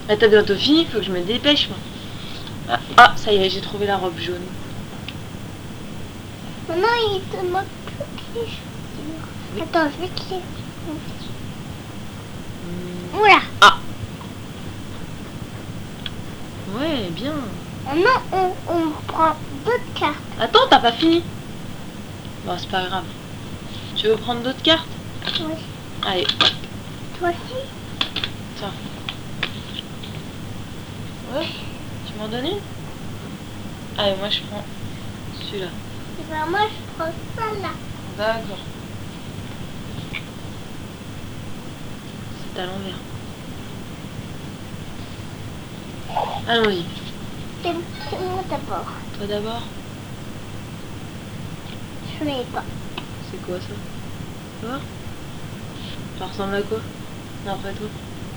Ah, t'as bientôt fini, faut que je me dépêche moi. Ah, ça y est, j'ai trouvé la robe jaune. Maintenant, il te manque toutes les chaussures. Attends, je vais te les... Voilà. Ah. Ouais, bien. Maintenant, on prend d'autres cartes. Attends, t'as pas fini. Bon, c'est pas grave. Tu veux prendre d'autres cartes? Oui. Allez, Toi aussi? tiens. Ouais, tu m'en donnes une? Allez, moi je prends celui-là. Et ben moi, je prends celle-là. D'accord. C'est à l'envers. Allons-y. C'est moi d'abord. Toi d'abord. Je ne l'ai pas. C'est quoi ça? Tu vois? Ça ressemble à quoi? D'après toi?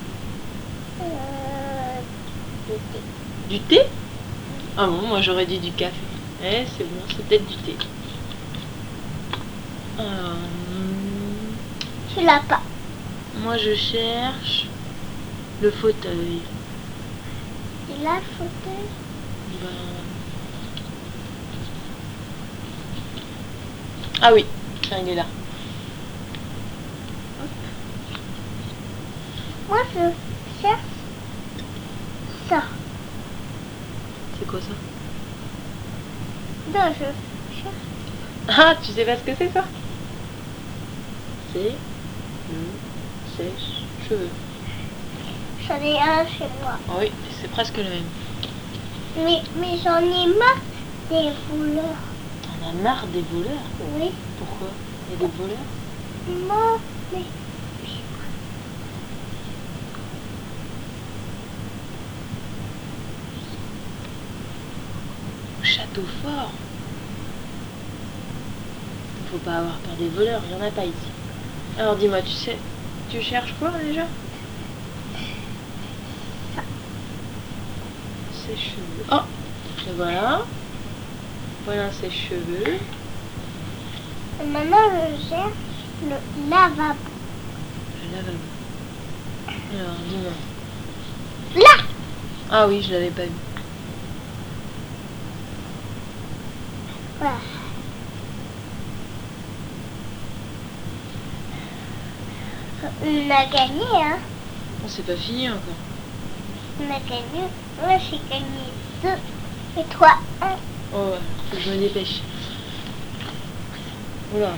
Du thé. Du thé? Ah bon, moi j'aurais dit du café. Eh, c'est bon, c'est peut-être du thé. Tu l'as pas. Moi je cherche le fauteuil. Tu l'as, le fauteuil? Ben... Ah oui, tiens, il est là. Hop. Moi, je cherche ça. C'est quoi ça? Non, je cherche. Ah, tu sais pas ce que c'est ça? C'est le sèche-cheveux. J'en ai un chez moi. Ah oui, c'est presque le même. Mais j'en ai marre des voleurs. T'en as marre des voleurs? Oui. Pourquoi? Il y a des voleurs? Non, mais... Au château fort. Faut pas avoir peur des voleurs, il y en a pas ici. Alors dis-moi, tu cherches quoi déjà? Sèche-cheveux. Oh, et voilà. Voilà un sèche-cheveux. Maintenant, je cherche le lavabo. Le lavabo. Alors dis-moi. Là! Ah oui, je l'avais pas vu. Voilà. On a gagné, hein? Oh, c'est pas fini encore. On a gagné. Moi, j'ai gagné 2. Et toi, 1. Oh ouais, faut que je me dépêche. Oula.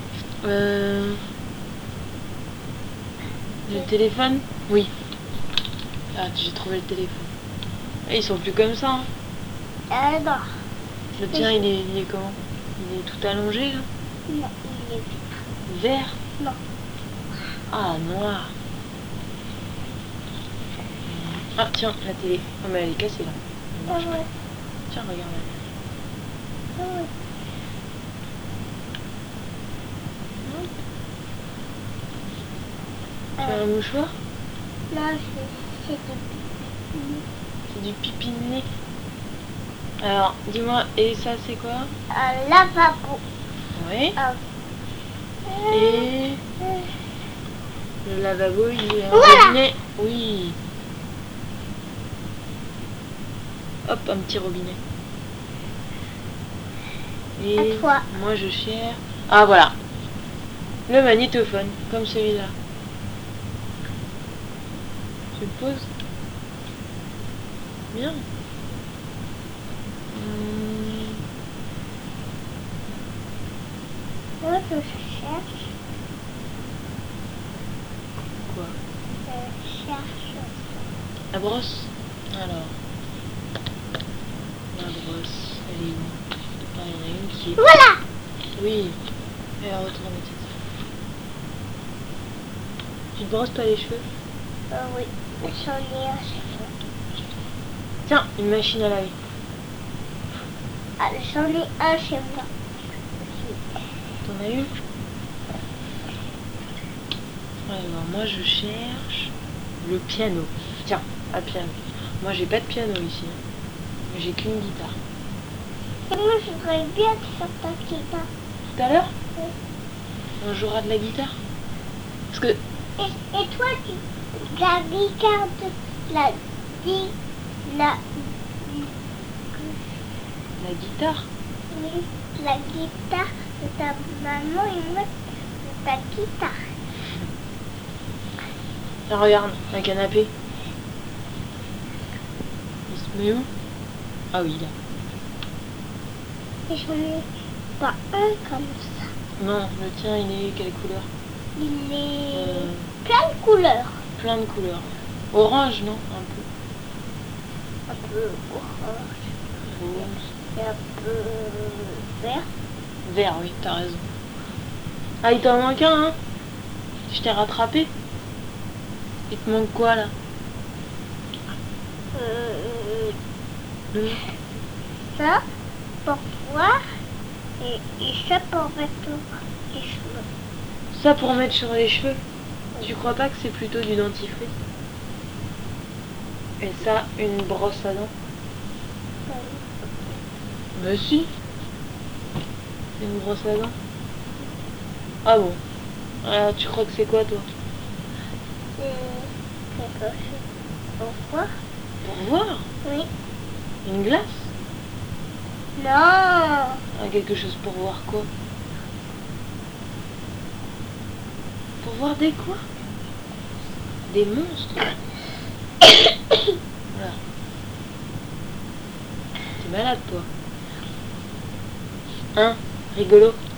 Le téléphone? Oui. Ah, j'ai trouvé le téléphone. Et ils sont plus comme ça. Hein. Non. Le tien, il est comment? Il est tout allongé là? Non, il est Vert? Non. Ah, noir. Ah, tiens, la télé. Oh, mais elle est cassée là. Elle marche pas. Tiens, regarde. Tu as un mouchoir? Non, c'est C'est du pipi de nez. Alors, dis-moi, et ça c'est quoi? un lavabo. Oui. Un... Et le lavabo, il est un Voilà. robinet. Oui. Hop, un petit robinet. Et À toi. moi je cherche. Ah voilà. Le magnétophone, comme celui-là. Tu le poses. Bien. Moi, je cherche. Quoi? Je cherche. La brosse. Alors. La brosse, elle est où? Ah, il y en a une qui est... Voilà. Oui. Elle va retourner tout ça. Tu te brosses pas les cheveux? Oui. J'en ai un chez moi. Tiens, une machine à laver. Ah, j'en ai un chez moi. T'en as une? Alors, moi je cherche le piano. Tiens, un piano. Moi j'ai pas de piano ici. Hein. J'ai qu'une guitare. Et moi, je voudrais bien faire ta guitare. Tout à l'heure? Oui. On jouera de la guitare? Parce que... Et toi, la guitare dit la, La guitare. oui, la guitare de ta maman et moi de ta guitare. Ah, regarde, un canapé. Il se met où? Ah oui, là. Et j'en ai pas un comme ça. Non, le tien, il est quelle couleur? Il est plein de couleurs. Plein de couleurs. Orange, non? Un Un peu orange peu. Rose. et un peu vert. Vert, oui, t'as raison. Ah, il t'en manque un, hein? Je t'ai rattrapé. Il te manque quoi, là? Le- Ça pour voir et ça pour mettre les cheveux. Ça pour mettre sur les cheveux. Tu crois pas que c'est plutôt du dentifrice? Et ça, une brosse à dents? Mais si. C'est une brosse à dents. Ah bon? Alors tu crois que c'est quoi, toi? C'est quelque chose pour voir. Pour voir? Oui. Une glace? Non. Ah, quelque chose pour voir quoi? Pour voir des quoi? Des monstres? Voilà. T'es malade, toi. Hein? Rigolo.